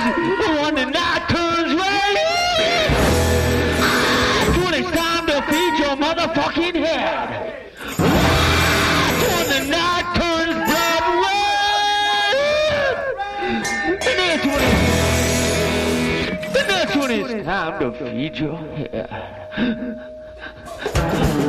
When the night turns red, when it's time to feed your motherfucking head. When the night turns blood red, and that's when it's time to feed your head.